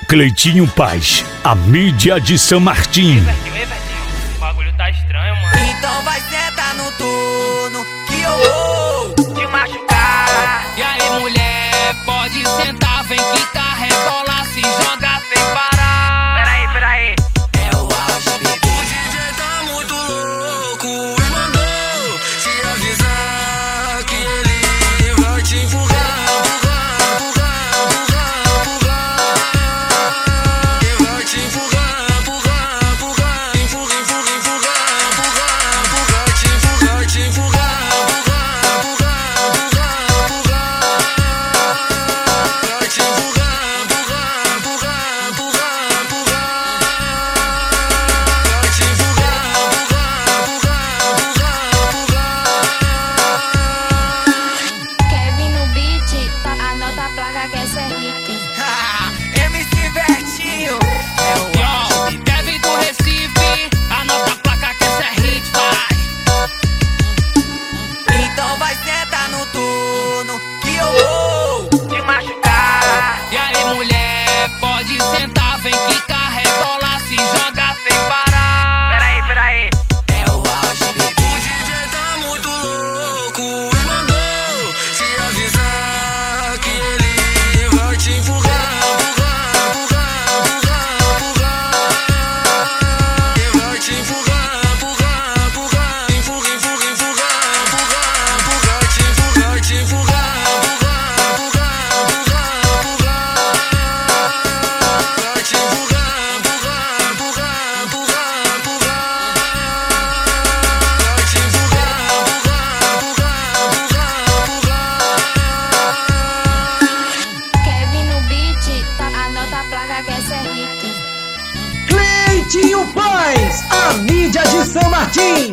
Cleitinho Paz, a mídia de São Martim. O bagulho tá estranho, mano. Então vai sentar no turno que eu vou te machucar. E aí, mulher, pode sentar, vem quicar, rebolar, se joga sem parar. Peraí. É o auge, bebê. O DJ tá muito louco e mandou te avisar que ele vai te empurrar. MC Vertinho é o Yo, Kevin do Recife, anota a placa que essa é hit, vai. Então vai sentar no turno que eu vou te machucar. E aí, mulher, pode sentar, vem quicar, rebolar, se joga sem parar. Peraí. É o auge, bebê. O DJ tá muito louco e mandou te avisar que ele vai te empurrar. Cleitinho Paz, a mídia de São Martim.